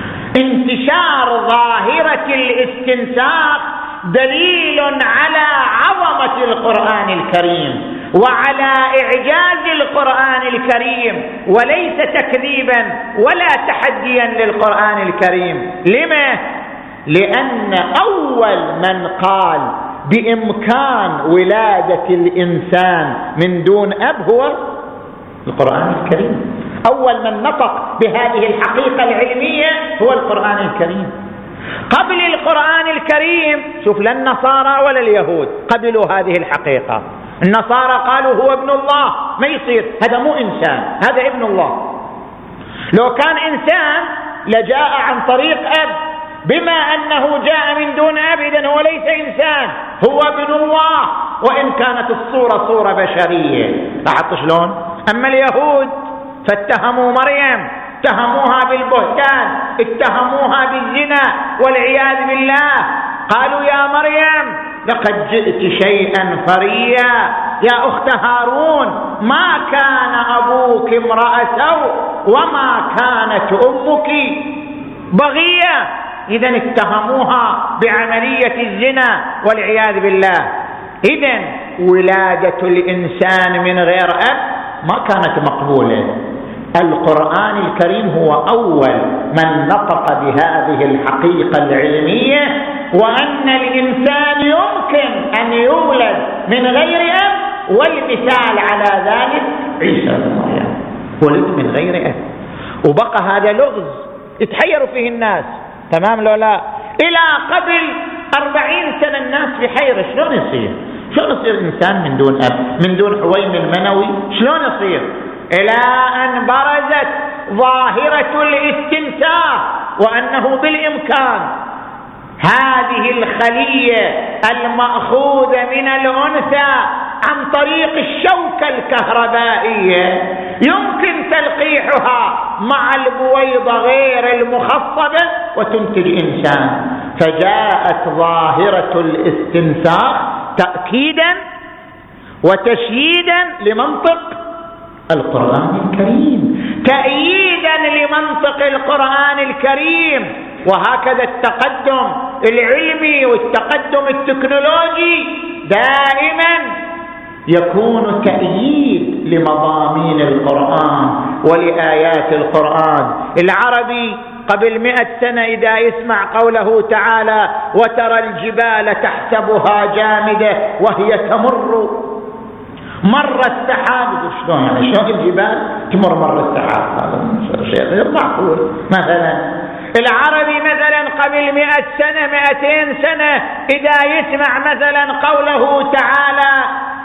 انتشار ظاهرة الاستنساخ دليل على عظمة القرآن الكريم وعلى إعجاز القرآن الكريم وليس تكذيبا ولا تحديا للقرآن الكريم. لما؟ لأن أول من قال بإمكان ولادة الإنسان من دون أب هو القرآن الكريم. أول من نطق بهذه الحقيقة العلمية هو القرآن الكريم. قبل القرآن الكريم شوف لا النصارى ولا اليهود قبلوا هذه الحقيقة. النصارى قالوا هو ابن الله، ما يصير، هذا مو إنسان، هذا ابن الله. لو كان إنسان لجاء عن طريق أب، بما أنه جاء من دون أب إذن هو ليس إنسان، هو ابن الله وإن كانت الصورة صورة بشرية. لاحظت شلون؟ أما اليهود فاتهموا مريم، اتهموها بالبهتان، اتهموها بالزنا والعياذ بالله. قالوا يا مريم لقد جئت شيئا فريا، يا أخت هارون ما كان أبوك امرأ سوء وما كانت أمك بغية. إذن اتهموها بعملية الزنا والعياذ بالله. إذن ولادة الإنسان من غير أب ما كانت مقبولة. القرآن الكريم هو أول من نطق بهذه الحقيقة العلمية، وأن الإنسان يمكن أن يولد من غير أب، والمثال على ذلك عيسى بن مريم ولد من غير أب. وبقى هذا لغز يتحير فيه الناس، تمام لو لا؟ إلى قبل 40 سنة الناس في حيرة، شلون يصير إنسان من دون أب، من دون حويم المنوي، شلون يصير؟ إلى أن برزت ظاهرة الاستنساخ، وأنه بالإمكان هذه الخلية المأخوذة من الأنثى عن طريق الشوكة الكهربائية يمكن تلقيحها مع البويضة غير المخصبة وتنتج إنسان. فجاءت ظاهرة الاستنساخ تأكيدا وتشييدا لمنطق القرآن الكريم، تأييدا لمنطق القرآن الكريم. وهكذا التقدم العلمي والتقدم التكنولوجي دائما يكون تأييد لمضامين القرآن ولآيات القرآن. العربي قبل 100 سنة إذا يسمع قوله تعالى وترى الجبال تحسبها جامدة وهي تمر مر السحاب، شلون يعني؟ شلون الجبال تمر مر السحاب؟ هذا شيء غير معقول. مثلا العربي مثلا قبل 100 سنة 200 سنة إذا يسمع مثلا قوله تعالى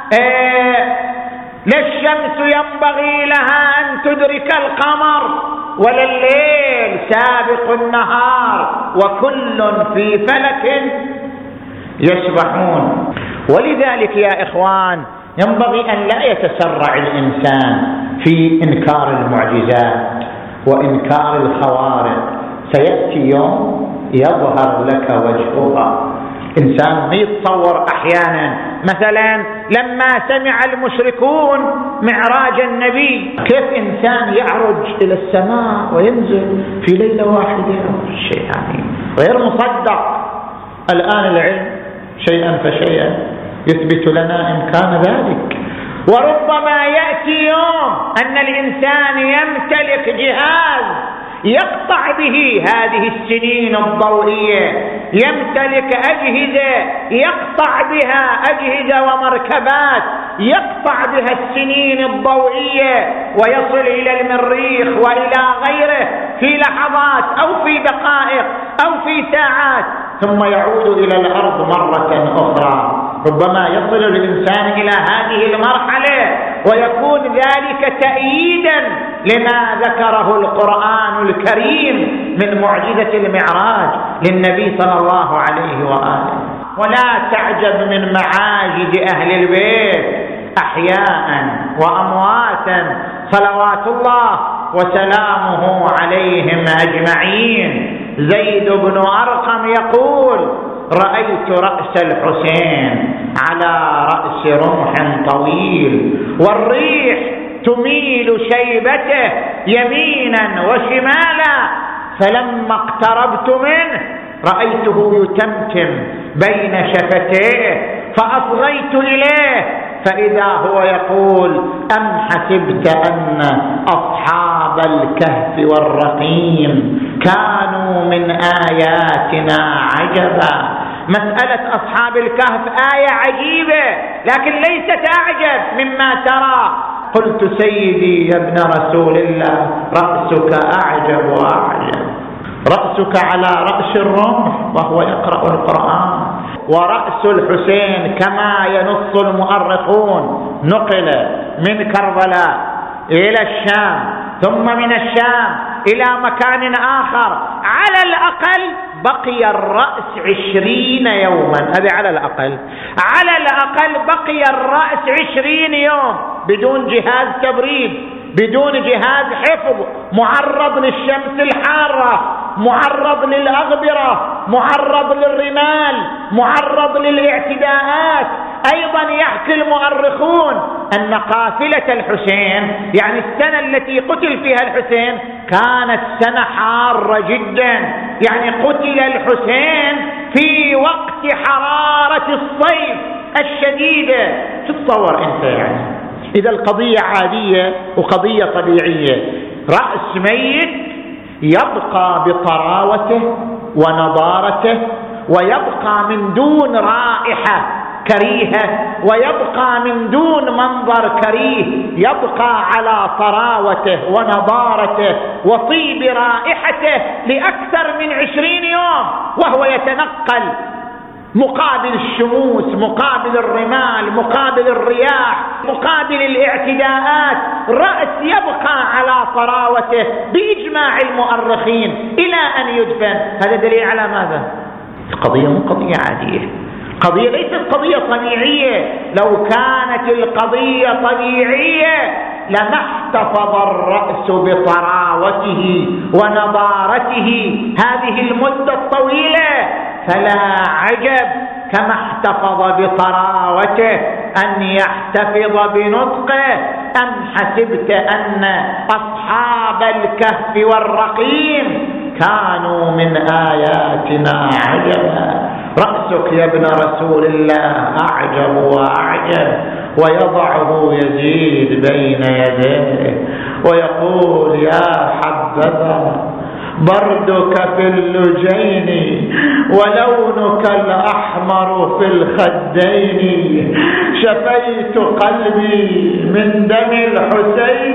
لا الشمس ينبغي لها أن تدرك القمر ولا الليل سابق النهار وكل في فلك يسبحون. ولذلك يا إخوان ينبغي أن لا يتسرع الإنسان في إنكار المعجزات وإنكار الخوارق. سيأتي يوم يظهر لك وجهها. إنسان ما يتصور أحيانا مثلا لما سمع المشركون معراج النبي كيف إنسان يعرج إلى السماء وينزل في ليلة واحدة، شيء يعني غير مصدق. الآن العلم شيئا فشيئا يثبت لنا إمكان ذلك. وربما يأتي يوم أن الإنسان يمتلك جهاز يقطع به هذه السنين الضوئية، يمتلك أجهزة يقطع بها أجهزة ومركبات يقطع بها السنين الضوئية ويصل إلى المريخ وإلى غيره في لحظات أو في دقائق أو في ساعات، ثم يعود إلى الأرض مرة أخرى. ربما يصل الإنسان إلى هذه المرحلة ويكون ذلك تأييدا لما ذكره القرآن الكريم من معجزة المعراج للنبي صلى الله عليه وآله. ولا تعجب من معاجز أهل البيت أحياء وأمواتا صلوات الله وسلامه عليهم أجمعين. زيد بن أرقم يقول: رأيت رأس الحسين على رأس رمح طويل، والريح تميل شيبته يمينا وشمالا، فلما اقتربت منه رأيته يتمتم بين شفتيه فأصغيت إليه فإذا هو يقول: أم حسبت أن أصحاب الكهف والرقيم كانوا من آياتنا عجبا. مسألة أصحاب الكهف آية عجيبة لكن ليست أعجب مما ترى. قلت: سيدي يا ابن رسول الله، رأسك أعجب وأعجب، رأسك على رأس الرمح وهو يقرأ القرآن، ورأس الحسين كما ينص المؤرخون نقل من كربلاء إلى الشام ثم من الشام إلى مكان آخر، على الأقل بقي الرأس 20 يوما. هذا على الأقل بقي الرأس 20 يوم بدون جهاز تبريد، بدون جهاز حفظ، معرض للشمس الحارة، معرض للأغبرة، معرض للرمال، معرض للاعتداءات. أيضا يحكي المؤرخون أن قافلة الحسين، يعني السنة التي قتل فيها الحسين، كانت سنة حارة جدا، يعني قتل الحسين في وقت حرارة الصيف الشديدة. تتصور أنت يعني إذا القضية عادية وقضية طبيعية، رأس ميت يبقى بطراوته ونضارته، ويبقى من دون رائحة كريهة، ويبقى من دون منظر كريه، يبقى على طراوته ونضارته وطيب رائحته لأكثر من 20 يوم، وهو يتنقل مقابل الشموس، مقابل الرمال، مقابل الرياح، مقابل الاعتداءات. رأس يبقى على طراوته بإجماع المؤرخين إلى أن يدفن. هذا دليل على ماذا؟ القضية مو قضية عادية، قضية ليست قضية طبيعية. لو كانت القضية طبيعية لما احتفظ الرأس بطراوته ونضارته هذه المدة الطويلة، فلا عجب كما احتفظ بطراوته أن يحتفظ بنطقه. أم حسبت أن أصحاب الكهف والرقيم كانوا من آياتنا عجبا. رأسك يا ابن رسول الله أعجب وأعجب. ويضعه يزيد بين يديه ويقول: يا حبذا بردك في اللجين ولونك الأحمر في الخدين، شفيت قلبي من دم الحسين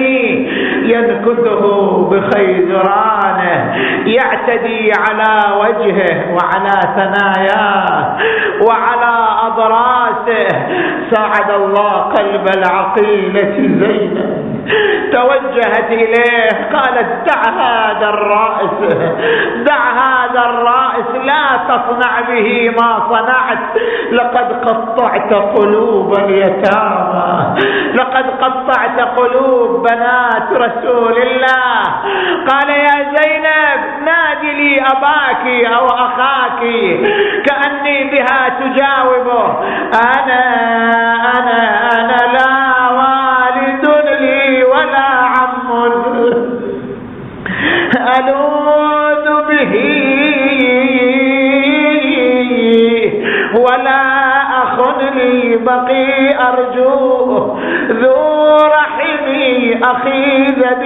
ينكثه بخيزرانه، يعتدي على وجهه وعلى ثناياه وعلى أضراسه. ساعد الله قلب العقيلة زينب، توجهت إليه قالت: دع هذا الرأس، دع هذا الرأس، لا تصنع به ما صنعت، لقد قطعت قلوب اليتامى، لقد قطعت قلوب بنات رسول الله. قال: يا زينب نادي لي أباك أو أخاك كأني بها تجاوبه. أنا لا والد لي ولا عم ألوذ به ولا أخ لي بقي أرجوه، ذو رحمي أخي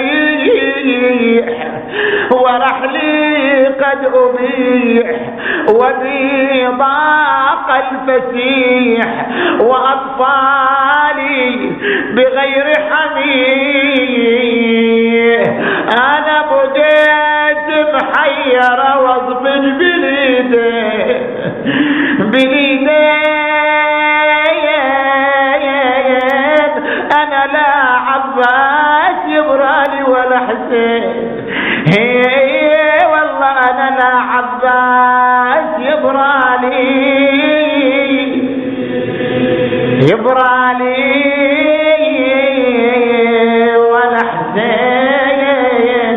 ذبيح ورحلي قد أبيح، وبي ضاق الفسيح وأطفالي بغير حميه. أنا بديت محيرة واضبط بليدي جبرالي ولا حسين، والله أنا لا عباس جبرالي ولا حسين،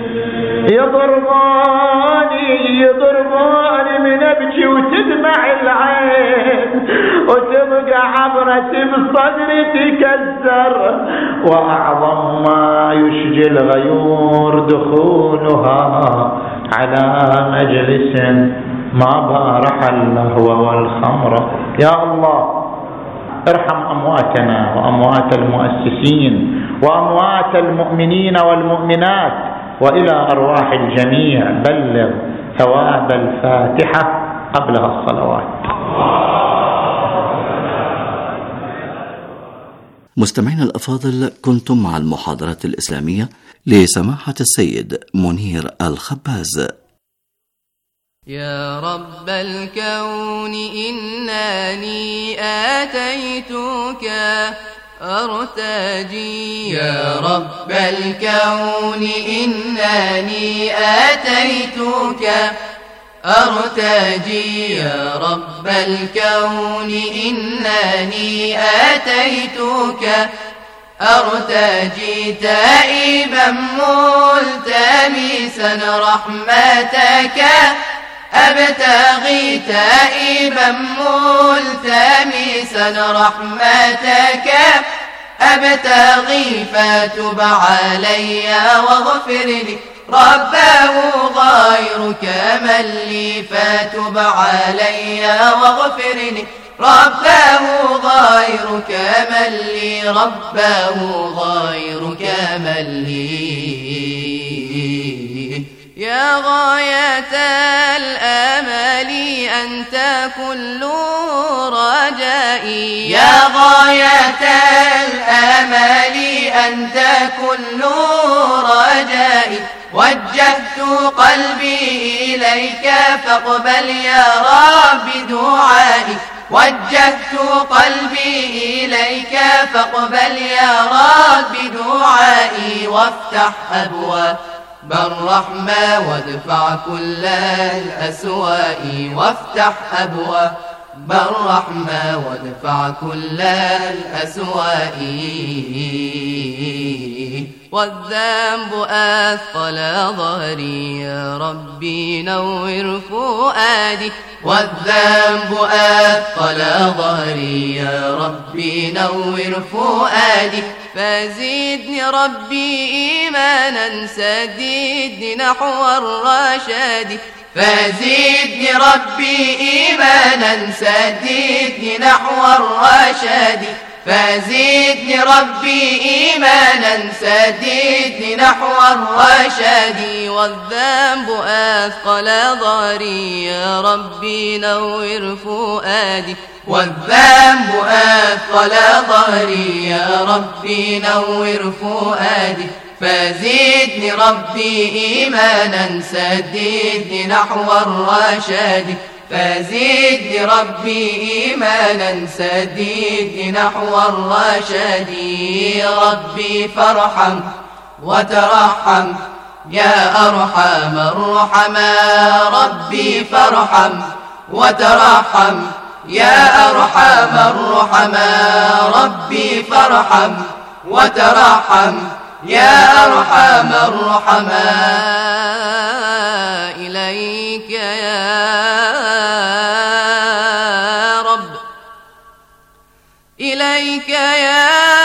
يضربوني من ابكي وتدمع العين، وتبقى عبرة بصدري تكسر، واعظم ما يشجي الغيور دخولها على مجلس ما بارح اللهو والخمر. يا الله ارحم أمواتنا وأموات المؤسسين وأموات المؤمنين والمؤمنات، وإلى أرواح الجميع بلغ ثواب الفاتحة قبلها الصلوات. مستمعينا الأفاضل، كنتم مع المحاضرة الإسلامية لسماحة السيد منير الخباز. يا رب الكون إنني آتيتك أرتجي، يا رب الكون إنني آتيتك أرتجي، يا رب الكون إنني آتيتك أرتجي، تائبا ملتمسا رحمتك أبتغي، تائبا ملتمسا رحمتك أبتغي، فتب علي واغفر لي ربه غيرك من لي، فتب علي واغفر لي ربه غيرك من لي، ربه غيرك من لي. يا غاية الأمل أنت كل رجائي، يا غاية الأمل أنت كل رجائي، وجهت قلبي إليك فاقبل يا رب دعائي، وجهت قلبي إليك فاقبل يا رب دعائي، وافتح أبواب الرحمة وادفع كل الأسواء، وافتح أبواب الرحمة وادفع كل الأسواء. والذنب أثقل ظهري يا ربي نور فؤادي، والذنب أثقل ظهري يا ربي نور فؤادي، فزدني ربي إيمانا سددني نحو الرشاد، فزدني ربي إيمانا سددني نحو الرشاد، فزدني ربي إيمانا سددني نحو الرشاد. والذنب أثقل ظهري يا ربي نور فؤادي، والذنب أثقل ظهري يا ربي نور فؤادي، فزدني ربي إيمانا سددني نحو الرشاد، فزدني ربي إيمانا سددني نحو الرشاد. ربي فارحم وترحم يا أرحم الرحماء، ربي فارحم وترحم يا أرحم الرحماء، ربي فارحم وترحم يا أرحم الرحماء. إليك يا رب، إليك يا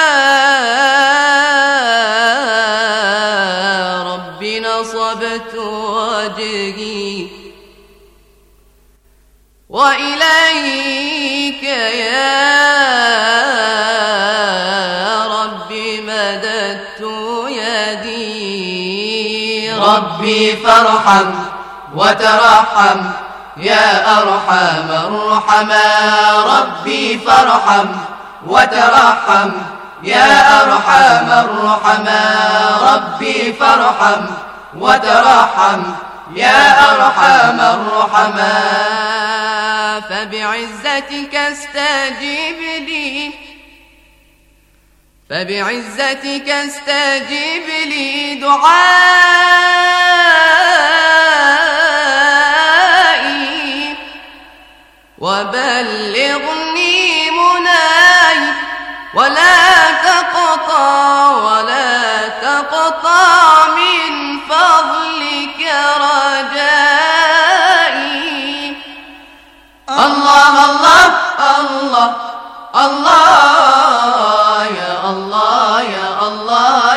رب نصبت وجهي، وإليك يا رب مددت يدي. ربي فارحم وترحم يا أرحم الرحماء، ربي فارحم وترحم يا أرحم الرحماء، ربي فارحم وترحم يا أرحم الرحماء. فبعزتك استجب لي، فبعزتك استجب لي دعائي وبلغني مناي ولا تقطع ولا